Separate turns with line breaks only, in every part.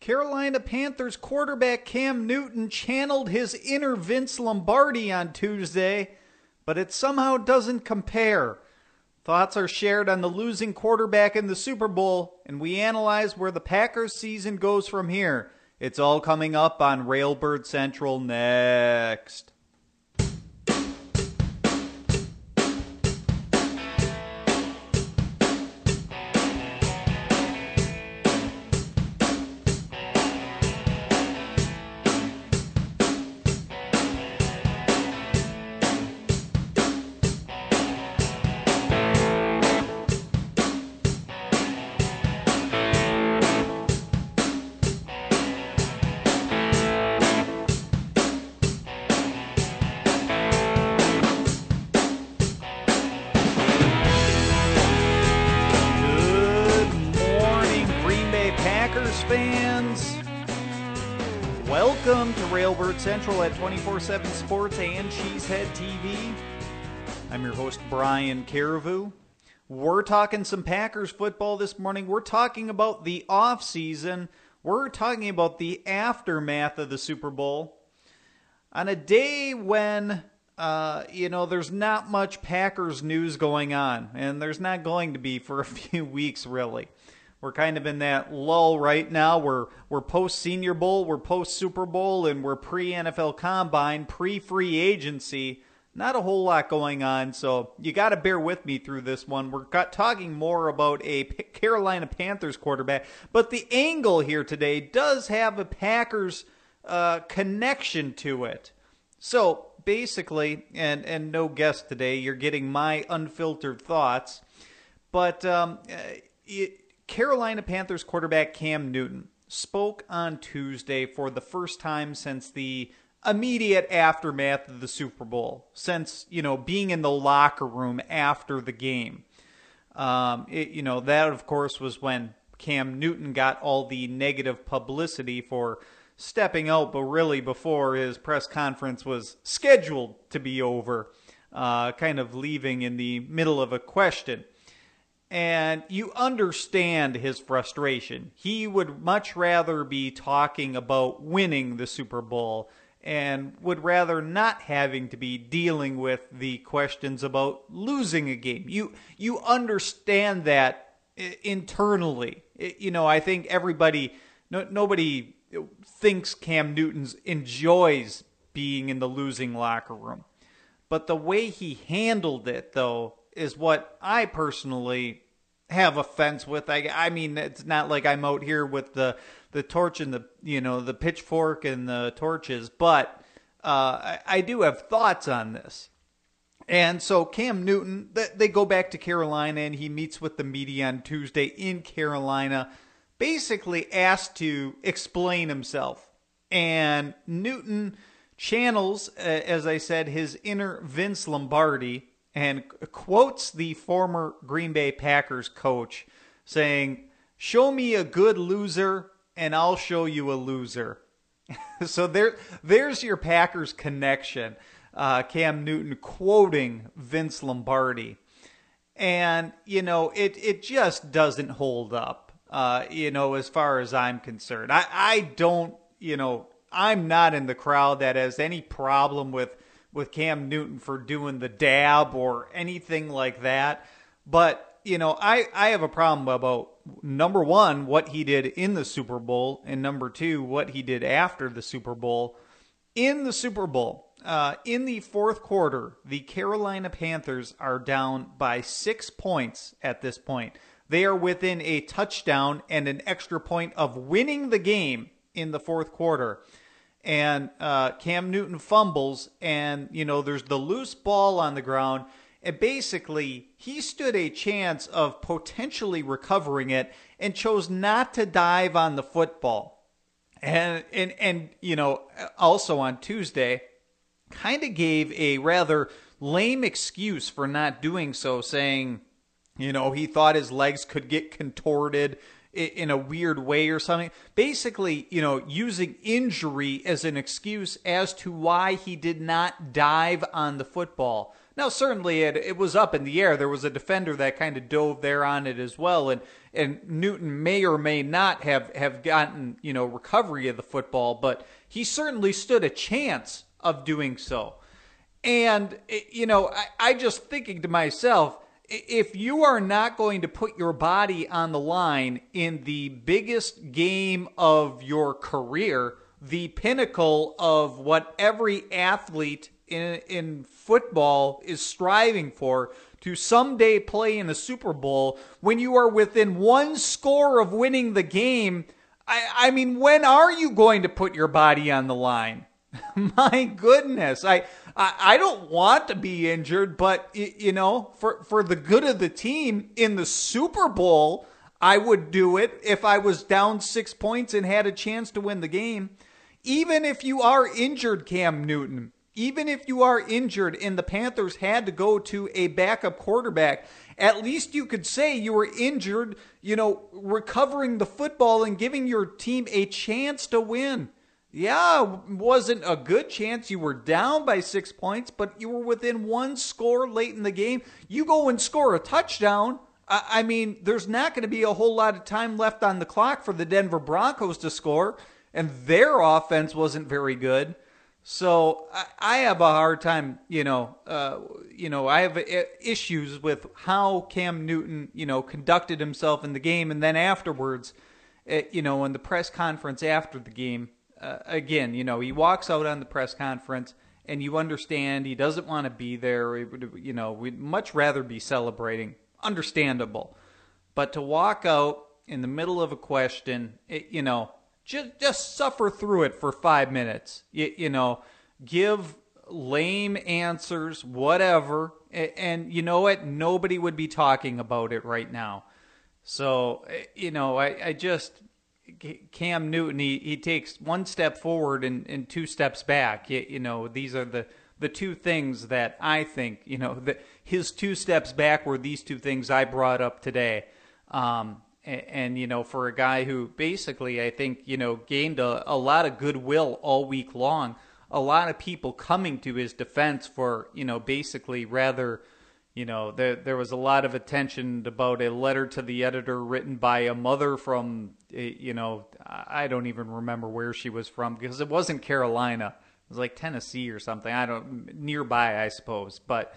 Carolina Panthers quarterback Cam Newton channeled his inner Vince Lombardi on Tuesday, but it somehow doesn't compare. Thoughts are shared on the losing quarterback in the Super Bowl, and we analyze where the Packers season goes from here. It's all coming up on Railbird Central next. Fans, welcome to Railbird Central at 24/7 Sports and Cheesehead TV. I'm your host, Brian Carriveau. We're talking some Packers football this morning. We're talking about the offseason. We're talking about the aftermath of the Super Bowl. On a day when, there's not much Packers news going on, and there's not going to be for a few weeks, really. We're kind of in that lull right now. We're post-Senior Bowl, we're post-Super Bowl, and we're pre-NFL Combine, pre-free agency. Not a whole lot going on, so you got to bear with me through this one. We're talking more about a Carolina Panthers quarterback, but the angle here today does have a Packers connection to it. So basically, and no guest today, you're getting my unfiltered thoughts, but Carolina Panthers quarterback Cam Newton spoke on Tuesday for the first time since the immediate aftermath of the Super Bowl, since, being in the locker room after the game. That, of course, was when Cam Newton got all the negative publicity for stepping out, but really before his press conference was scheduled to be over, kind of leaving in the middle of a question. And you understand his frustration. He would much rather be talking about winning the Super Bowl and would rather not having to be dealing with the questions about losing a game. You understand that internally. I think nobody thinks Cam Newton enjoys being in the losing locker room. But the way he handled it, though, is what I personally have offense with. I mean, it's not like I'm out here with the torch and the pitchfork and the torches, but I do have thoughts on this. And so Cam Newton, they go back to Carolina, and he meets with the media on Tuesday in Carolina, basically asked to explain himself. And Newton channels, as I said, his inner Vince Lombardi, and quotes the former Green Bay Packers coach saying, "Show me a good loser and I'll show you a loser." So there's your Packers connection. Cam Newton quoting Vince Lombardi. And, it just doesn't hold up, as far as I'm concerned. I don't, I'm not in the crowd that has any problem with Cam Newton for doing the dab or anything like that. But, I have a problem about, number one, what he did in the Super Bowl, and number two, what he did after the Super Bowl. In the Super Bowl, in the fourth quarter, the Carolina Panthers are down by 6 points at this point. They are within a touchdown and an extra point of winning the game in the fourth quarter. And Cam Newton fumbles, and, there's the loose ball on the ground. And basically, he stood a chance of potentially recovering it and chose not to dive on the football. And also on Tuesday, kind of gave a rather lame excuse for not doing so, saying, he thought his legs could get contorted in a weird way or something. Basically, using injury as an excuse as to why he did not dive on the football. Now, certainly it was up in the air. There was a defender that kind of dove there on it as well, and Newton may or may not have gotten, recovery of the football, but he certainly stood a chance of doing so. And, I just thinking to myself, if you are not going to put your body on the line in the biggest game of your career, the pinnacle of what every athlete in football is striving for, to someday play in a Super Bowl, when you are within one score of winning the game, I mean, when are you going to put your body on the line? My goodness. I don't want to be injured, but, for the good of the team in the Super Bowl, I would do it if I was down 6 points and had a chance to win the game. Even if you are injured, Cam Newton, even if you are injured and the Panthers had to go to a backup quarterback, at least you could say you were injured, recovering the football and giving your team a chance to win. Yeah, it wasn't a good chance. You were down by 6 points, but you were within one score late in the game. You go and score a touchdown. I mean, there's not going to be a whole lot of time left on the clock for the Denver Broncos to score, and their offense wasn't very good. So I have a hard time, I have issues with how Cam Newton, conducted himself in the game. And then afterwards, in the press conference after the game, again, he walks out on the press conference and you understand he doesn't want to be there. We'd much rather be celebrating. Understandable. But to walk out in the middle of a question, just suffer through it for 5 minutes. Give lame answers, whatever. And you know what? Nobody would be talking about it right now. So, I just, Cam Newton, he takes one step forward and 2 steps back. These are the two things that I think, that his 2 steps back were these 2 things I brought up today. And for a guy who basically, I think, gained a lot of goodwill all week long, a lot of people coming to his defense for, basically rather, there was a lot of attention about a letter to the editor written by a mother from, I don't even remember where she was from, because it wasn't Carolina. It was like Tennessee or something. Nearby, I suppose. But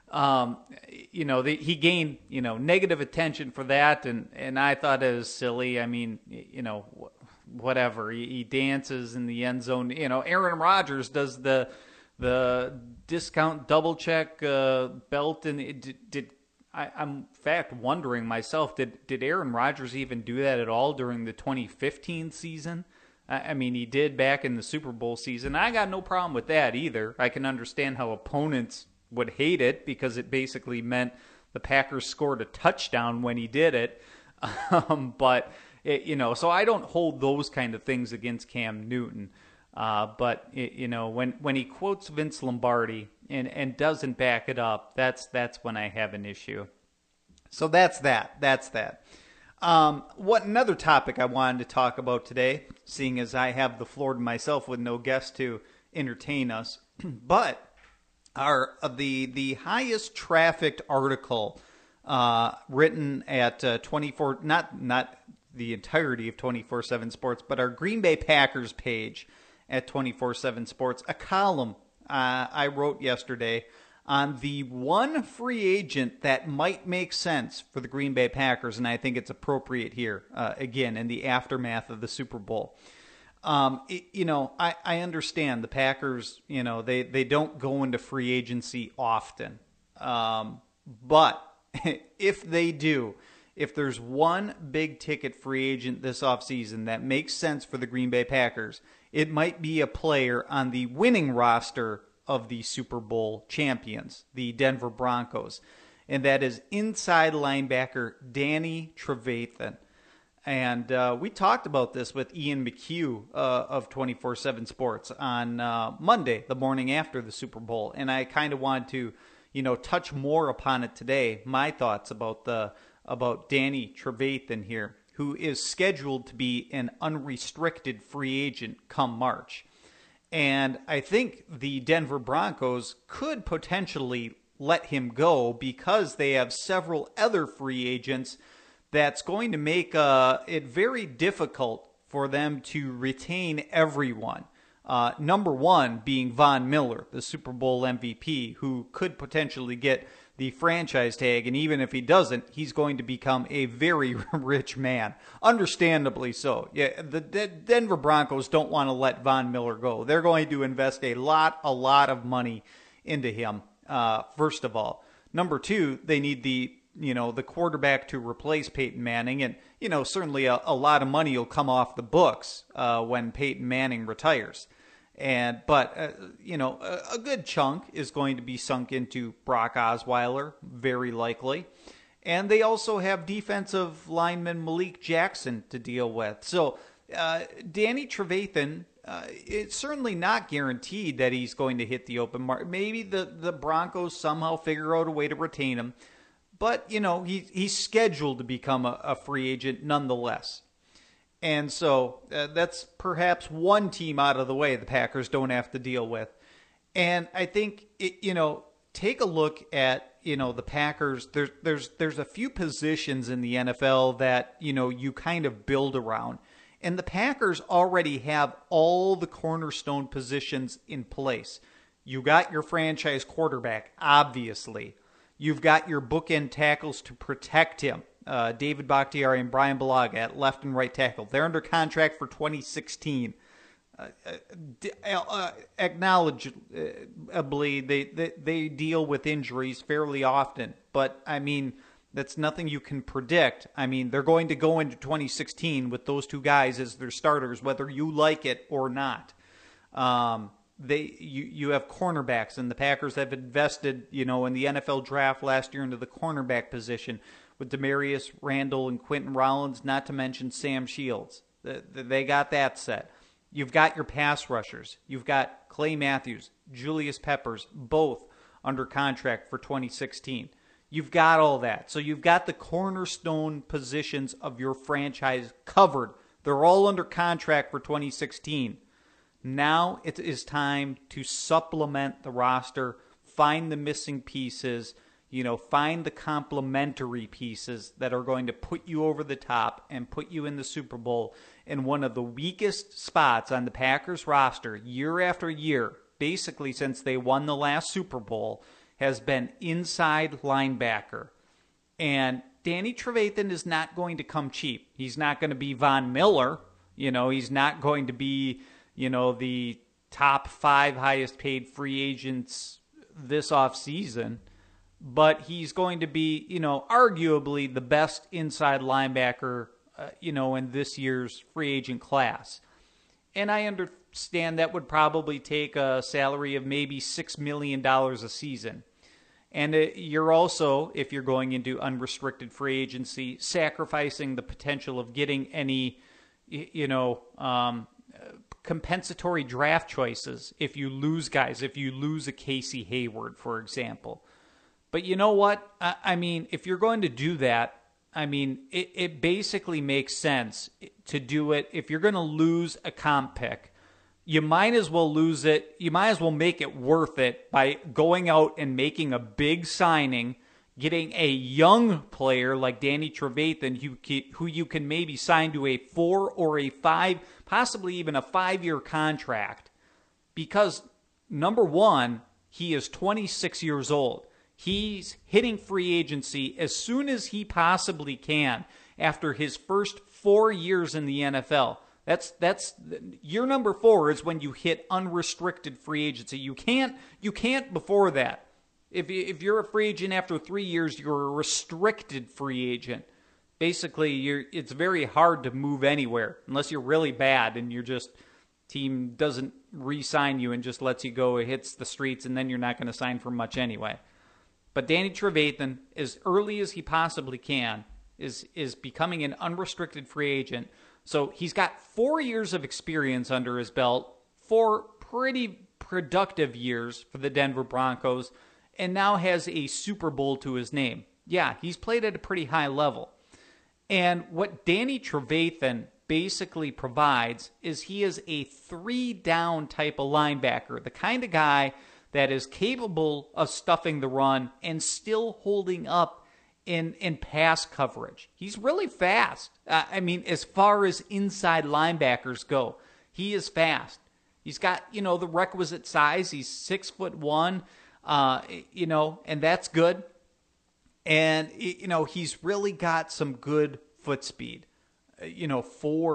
he gained, negative attention for that, and I thought it was silly. I mean, whatever. He dances in the end zone. Aaron Rodgers does the discount double check belt, and I'm in fact wondering myself, did Aaron Rodgers even do that at all during the 2015 season? I mean, he did back in the Super Bowl season. I got no problem with that either. I can understand how opponents would hate it, because it basically meant the Packers scored a touchdown when he did it. But so I don't hold those kind of things against Cam Newton. But when he quotes Vince Lombardi and doesn't back it up, that's when I have an issue. So that's that. What another topic I wanted to talk about today, seeing as I have the floor to myself with no guest to entertain us, but are the highest trafficked article written at 24, not the entirety of 24/7 Sports, but our Green Bay Packers page at 24/7 Sports, a column I wrote yesterday on the one free agent that might make sense for the Green Bay Packers, and I think it's appropriate here, again, in the aftermath of the Super Bowl. I understand the Packers, they don't go into free agency often. But if they do, if there's one big ticket free agent this offseason that makes sense for the Green Bay Packers, it might be a player on the winning roster of the Super Bowl champions, the Denver Broncos. And that is inside linebacker Danny Trevathan. And we talked about this with Ian McHugh of 24/7 Sports on Monday, the morning after the Super Bowl. And I kind of wanted to, touch more upon it today. My thoughts about Danny Trevathan here, who is scheduled to be an unrestricted free agent come March. And I think the Denver Broncos could potentially let him go because they have several other free agents that's going to make it very difficult for them to retain everyone. Number one being Von Miller, the Super Bowl MVP, who could potentially get the franchise tag, and even if he doesn't, he's going to become a very rich man. Understandably so. Yeah, the Denver Broncos don't want to let Von Miller go. They're going to invest a lot of money into him, first of all. Number two, they need the quarterback to replace Peyton Manning, and certainly a lot of money will come off the books when Peyton Manning retires. But a good chunk is going to be sunk into Brock Osweiler, very likely. And they also have defensive lineman Malik Jackson to deal with. So Danny Trevathan, it's certainly not guaranteed that he's going to hit the open market. Maybe the Broncos somehow figure out a way to retain him. But, he's scheduled to become a free agent nonetheless. And so that's perhaps one team out of the way the Packers don't have to deal with. And I think, take a look at, the Packers. There's a few positions in the NFL that, you kind of build around. And the Packers already have all the cornerstone positions in place. You got your franchise quarterback, obviously. You've got your bookend tackles to protect him. David Bakhtiari and Brian Bulaga at left and right tackle. They're under contract for 2016. Acknowledgeably, they deal with injuries fairly often. But, that's nothing you can predict. They're going to go into 2016 with those two guys as their starters, whether you like it or not. You have cornerbacks, and the Packers have invested, in the NFL draft last year into the cornerback position with Demarius Randall and Quentin Rollins, not to mention Sam Shields. They got that set. You've got your pass rushers. You've got Clay Matthews, Julius Peppers, both under contract for 2016. You've got all that. So you've got the cornerstone positions of your franchise covered. They're all under contract for 2016. Now it is time to supplement the roster, find the missing pieces, find the complementary pieces that are going to put you over the top and put you in the Super Bowl. And one of the weakest spots on the Packers roster year after year, basically since they won the last Super Bowl, has been inside linebacker. And Danny Trevathan is not going to come cheap. He's not going to be Von Miller. He's not going to be the top 5 highest paid free agents this offseason, but he's going to be, arguably the best inside linebacker, in this year's free agent class. And I understand that would probably take a salary of maybe $6 million a season. And you're also, if you're going into unrestricted free agency, sacrificing the potential of getting any, compensatory draft choices if you lose guys, if you lose a Casey Hayward, for example. But you know what? If you're going to do that, it basically makes sense to do it. If you're going to lose a comp pick, you might as well lose it. You might as well make it worth it by going out and making a big signing, getting a young player like Danny Trevathan who you can maybe sign to a 4 or a 5, possibly even a 5-year contract. Because, number one, he is 26 years old. He's hitting free agency as soon as he possibly can after his first 4 years in the NFL. That's year number 4 is when you hit unrestricted free agency. You can't before that. If you're a free agent after 3 years, you're a restricted free agent. Basically, it's very hard to move anywhere unless you're really bad and you're just team doesn't re-sign you and just lets you go. It hits the streets, and then you're not going to sign for much anyway. But Danny Trevathan, as early as he possibly can, is becoming an unrestricted free agent. So he's got 4 years of experience under his belt, 4 pretty productive years for the Denver Broncos, and now has a Super Bowl to his name. Yeah, he's played at a pretty high level. And what Danny Trevathan basically provides is he is a 3-down type of linebacker, the kind of guy that is capable of stuffing the run and still holding up in pass coverage. He's really fast. I mean, as far as inside linebackers go, he is fast. He's got, the requisite size. He's 6'1", and that's good. And, he's really got some good foot speed. He's not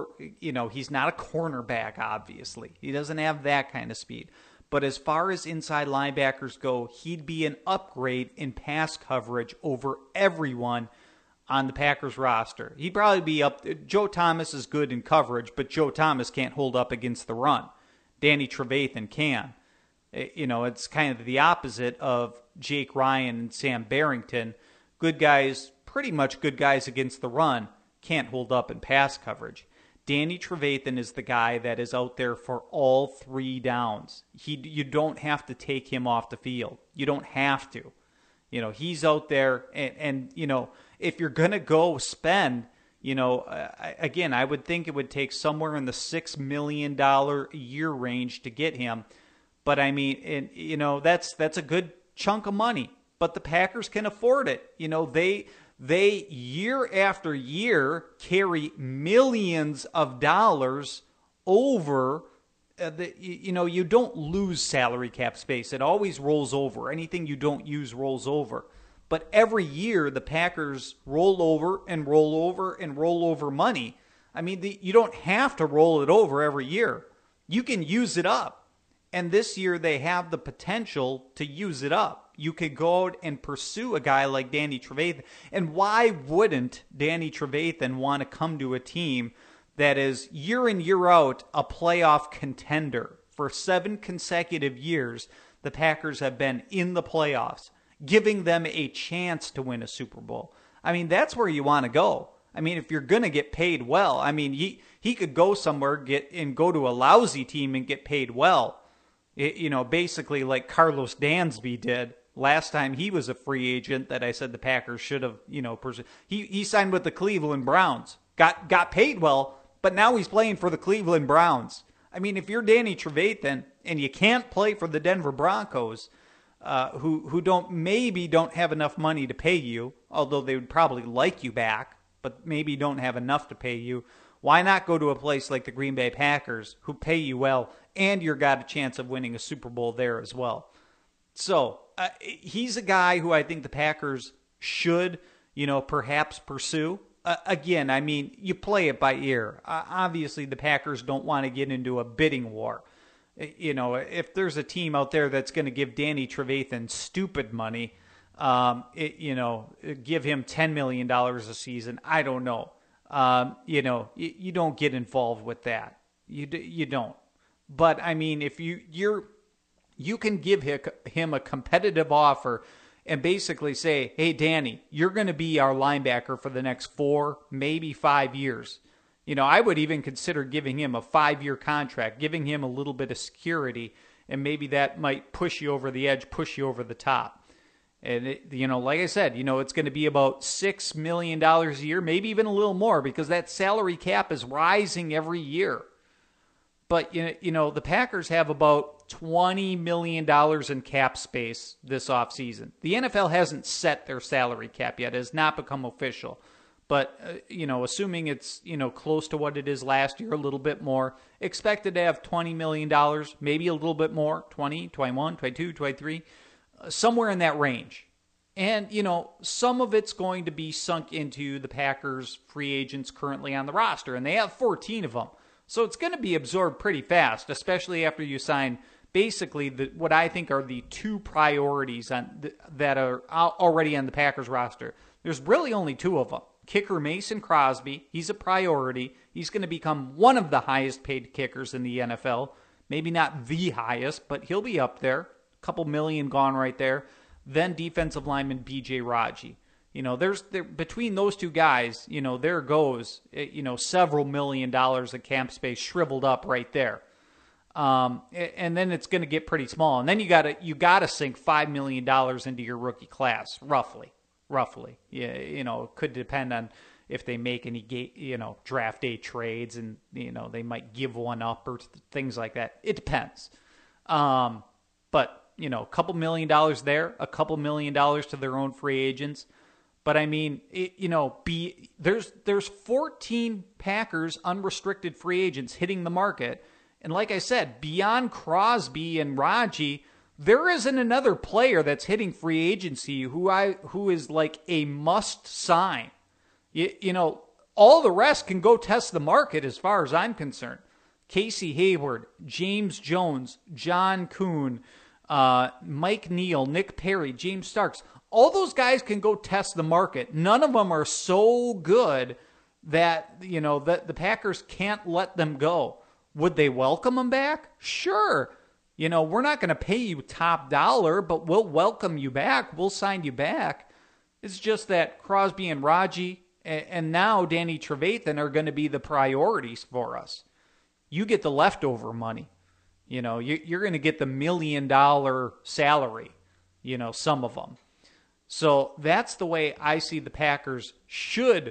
a cornerback, obviously. He doesn't have that kind of speed. But as far as inside linebackers go, he'd be an upgrade in pass coverage over everyone on the Packers roster. He'd probably be up. Joe Thomas is good in coverage, but Joe Thomas can't hold up against the run. Danny Trevathan can. It's kind of the opposite of Jake Ryan and Sam Barrington. Good guys, pretty much good guys against the run, can't hold up in pass coverage. Danny Trevathan is the guy that is out there for all 3 downs. You don't have to take him off the field. You don't have to. He's out there, and if you're going to go spend, again, I would think it would take somewhere in the $6 million a year range to get him. But I mean, that's a good chunk of money. But the Packers can afford it. They year after year carry millions of dollars over. You don't lose salary cap space. It always rolls over. Anything you don't use rolls over. But every year the Packers roll over and roll over and roll over money. I mean, you don't have to roll it over every year. You can use it up. And this year they have the potential to use it up. You could go out and pursue a guy like Danny Trevathan. And why wouldn't Danny Trevathan want to come to a team that is year in, year out a playoff contender? For 7 consecutive years, the Packers have been in the playoffs, giving them a chance to win a Super Bowl. I mean, that's where you want to go. I mean, if you're going to get paid well, I mean, he could go somewhere go to a lousy team and get paid well. Basically like Carlos Dansby did last time he was a free agent that I said the Packers should have, he signed with the Cleveland Browns, got paid well, but now he's playing for the Cleveland Browns. I mean, if you're Danny Trevathan and you can't play for the Denver Broncos, who don't have enough money to pay you, although they would probably like you back, but maybe don't have enough to pay you, why not go to a place like the Green Bay Packers who pay you well and you've got a chance of winning a Super Bowl there as well? So he's a guy who I think the Packers should, perhaps pursue. Again, I mean, you play it by ear. Obviously, the Packers don't want to get into a bidding war. If there's a team out there that's going to give Danny Trevathan stupid money, give him $10 million a season, I don't know. You don't get involved with that. You don't. But I mean, if you can give him a competitive offer and basically say, hey, Danny, you're going to be our linebacker for the next 4, maybe 5 years. I would even consider giving him a 5-year contract, giving him a little bit of security, and maybe that might push you over the edge, push you over the top. And, like I said, it's going to be about $6 million a year, maybe even a little more, because that salary cap is rising every year. But, the Packers have about $20 million in cap space this offseason. The NFL hasn't set their salary cap yet. It has not become official. But, assuming it's, close to what it is last year, a little bit more, expected to have $20 million, maybe a little bit more, 20, 21, 22, 23, somewhere in that range. And, some of it's going to be sunk into the Packers free agents currently on the roster, and they have 14 of them. So it's going to be absorbed pretty fast, especially after you sign basically what I think are the 2 priorities that are already on the Packers roster. There's really only 2 of them. Kicker Mason Crosby, he's a priority. He's going to become one of the highest paid kickers in the NFL. Maybe not the highest, but he'll be up there. A couple million gone right there. Then defensive lineman B.J. Raji. There's between those 2 guys, there goes, several $1 million of cap space shriveled up right there. And then it's going to get pretty small. And then you got to sink $5 million into your rookie class, roughly. Yeah, it could depend on if they make any draft day trades, and they might give one up or things like that. It depends. But a couple $1 million there, a couple $1 million to their own free agents. But I mean, there's 14 Packers unrestricted free agents hitting the market. And like I said, beyond Crosby and Raji, there isn't another player that's hitting free agency who is like a must sign. All the rest can go test the market as far as I'm concerned. Casey Hayward, James Jones, John Kuhn, Mike Neal, Nick Perry, James Starks. All those guys can go test the market. None of them are so good that, that the Packers can't let them go. Would they welcome them back? Sure. We're not going to pay you top dollar, but we'll welcome you back. We'll sign you back. It's just that Crosby and Raji and now Danny Trevathan are going to be the priorities for us. You get the leftover money. You're going to get the $1 million salary, some of them. So that's the way I see the Packers should,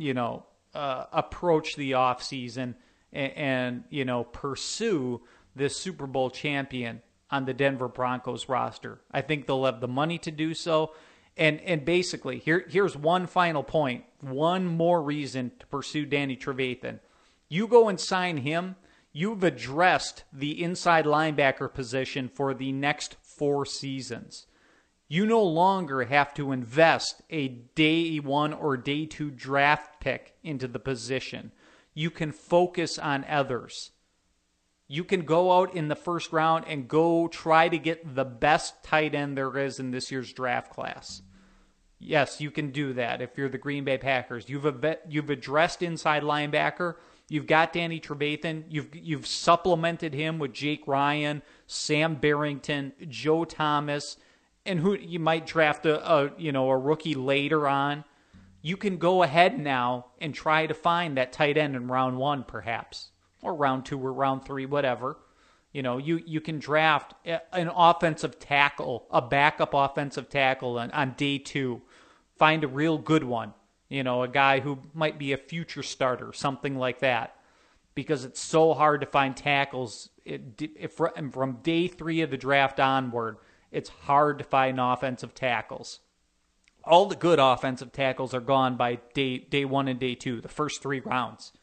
approach the offseason and pursue this Super Bowl champion on the Denver Broncos roster. I think they'll have the money to do so. And basically, here's one final point, one more reason to pursue Danny Trevathan. You go and sign him, you've addressed the inside linebacker position for the next 4 seasons. You no longer have to invest a day 1 or day 2 draft pick into the position. You can focus on others. You can go out in the first round and go try to get the best tight end there is in this year's draft class. Yes, you can do that if you're the Green Bay Packers. You've addressed inside linebacker. You've got Danny Trevathan. You've supplemented him with Jake Ryan, Sam Barrington, Joe Thomas, and who you might draft a rookie later on. You can go ahead now and try to find that tight end in round 1, perhaps, or round 2 or round 3, whatever. You can draft an offensive tackle, a backup offensive tackle on day 2. Find a real good one, a guy who might be a future starter, something like that. Because it's so hard to find tackles. From day 3 of the draft onward, it's hard to find offensive tackles. All the good offensive tackles are gone by day 1 and day 2, the first 3 rounds.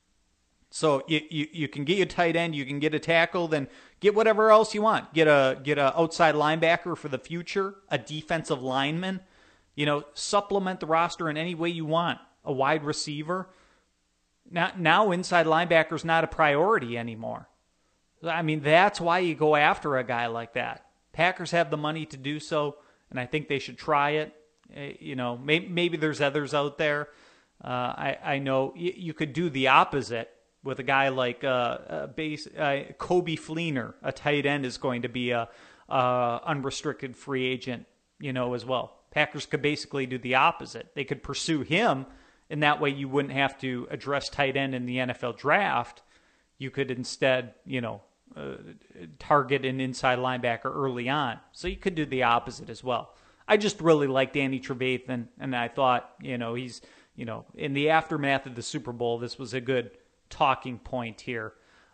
So you can get a tight end, you can get a tackle, then get whatever else you want. Get a outside linebacker for the future, a defensive lineman. Supplement the roster in any way you want. A wide receiver. Now inside linebacker's not a priority anymore. I mean, that's why you go after a guy like that. Packers have the money to do so, and I think they should try it. Maybe there's others out there. I know you could do the opposite with a guy like Coby Fleener, a tight end, is going to be a unrestricted free agent, as well. Packers could basically do the opposite. They could pursue him, and that way you wouldn't have to address tight end in the NFL draft. You could instead, target an inside linebacker early on. So you could do the opposite as well. I just really like Danny Trevathan, and I thought, he's, in the aftermath of the Super Bowl, this was a good talking point here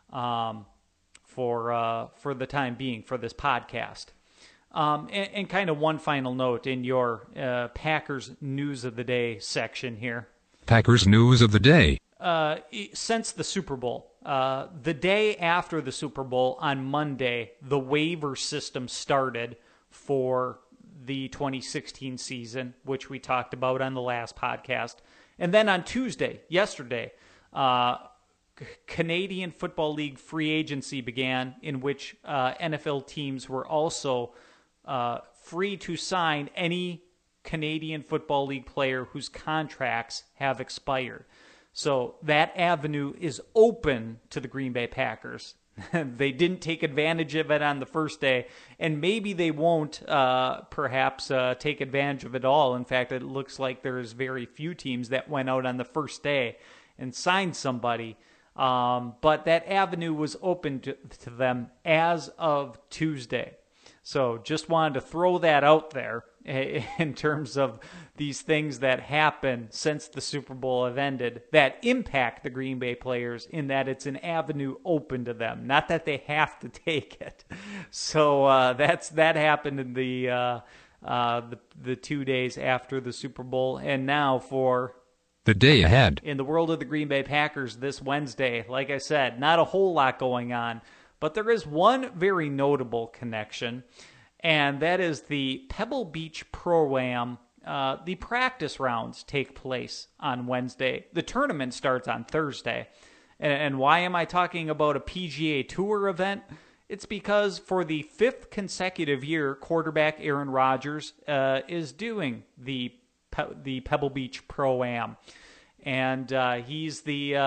for the time being for this podcast. And kind of one final note in your Packers News of the Day section here.
Packers News of the Day.
Since the Super Bowl, the day after the Super Bowl on Monday, the waiver system started for the 2016 season, which we talked about on the last podcast. And then on Tuesday, yesterday, Canadian Football League free agency began, in which NFL teams were also free to sign any Canadian Football League player whose contracts have expired. So that avenue is open to the Green Bay Packers. They didn't take advantage of it on the first day, and maybe they won't perhaps take advantage of it all. In fact, it looks like there's very few teams that went out on the first day and signed somebody. But that avenue was open to them as of Tuesday. So just wanted to throw that out there in terms of these things that happen since the Super Bowl have ended that impact the Green Bay players, in that it's an avenue open to them, not that they have to take it. So that happened in the 2 days after the Super Bowl. And now for
the day ahead.
In the world of the Green Bay Packers this Wednesday, like I said, not a whole lot going on, but there is one very notable connection, and that is the Pebble Beach Pro-Am. The practice rounds take place on Wednesday. The tournament starts on Thursday. And why am I talking about a PGA Tour event? It's because for the 5th consecutive year, quarterback Aaron Rodgers is doing the Pebble Beach Pro-Am. And he's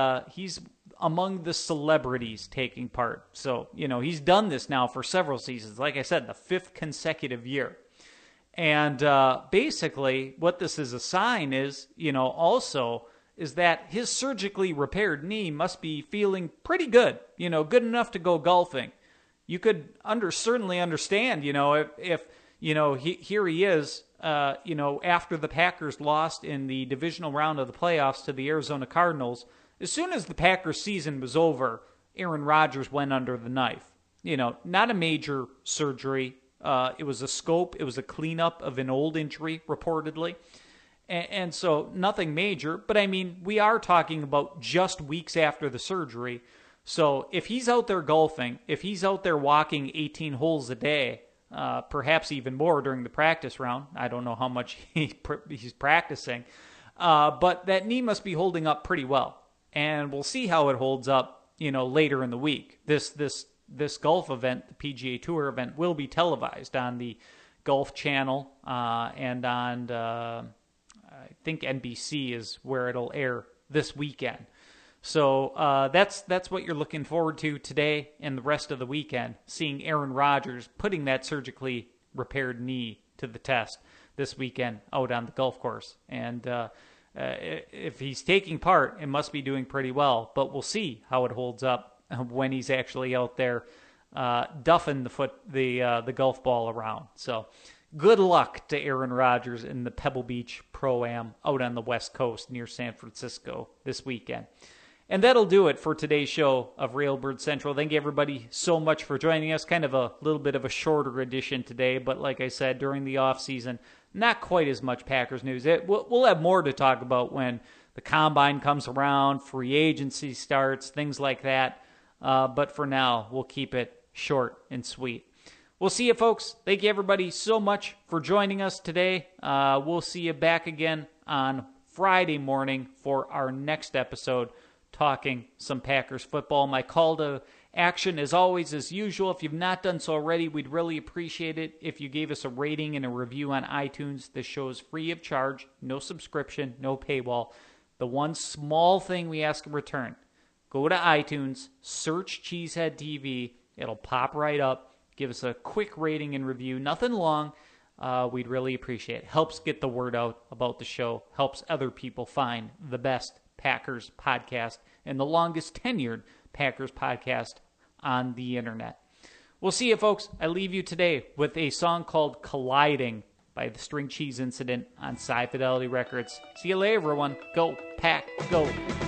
among the celebrities taking part. So, he's done this now for several seasons. Like I said, the 5th consecutive year. And basically, what this is a sign is, also, is that his surgically repaired knee must be feeling pretty good, good enough to go golfing. You could certainly understand, if here he is, after the Packers lost in the divisional round of the playoffs to the Arizona Cardinals. As soon as the Packers season was over, Aaron Rodgers went under the knife. Not a major surgery. It was a scope. It was a cleanup of an old injury, reportedly. And so nothing major. But, we are talking about just weeks after the surgery. So if he's out there golfing, if he's out there walking 18 holes a day, perhaps even more during the practice round, I don't know how much he's practicing, but that knee must be holding up pretty well. And we'll see how it holds up, later in the week. This golf event, the PGA Tour event, will be televised on the Golf Channel and on, I think NBC is where it'll air this weekend. So that's what you're looking forward to today and the rest of the weekend, seeing Aaron Rodgers putting that surgically repaired knee to the test this weekend out on the golf course. And if he's taking part, it must be doing pretty well. But we'll see how it holds up when he's actually out there duffing the golf ball around. So good luck to Aaron Rodgers in the Pebble Beach Pro-Am out on the West Coast near San Francisco this weekend. And that'll do it for today's show of Railbird Central. Thank you, everybody, so much for joining us. Kind of a little bit of a shorter edition today, but like I said, during the off season, not quite as much Packers news. We'll have more to talk about when the Combine comes around, free agency starts, things like that. But for now, we'll keep it short and sweet. We'll see you, folks. Thank you, everybody, so much for joining us today. We'll see you back again on Friday morning for our next episode, talking some Packers football. My call to action, as always, as usual, if you've not done so already, we'd really appreciate it if you gave us a rating and a review on iTunes. This show is free of charge, no subscription, no paywall. The one small thing we ask in return, go to iTunes, search Cheesehead TV. It'll pop right up. Give us a quick rating and review. Nothing long. We'd really appreciate it. Helps get the word out about the show. Helps other people find the best Packers podcast and the longest tenured Packers podcast on the internet. We'll see you, folks. I leave you today with a song called Colliding by the String Cheese Incident on Sci Fidelity Records. See you later, everyone. Go, Pack, go.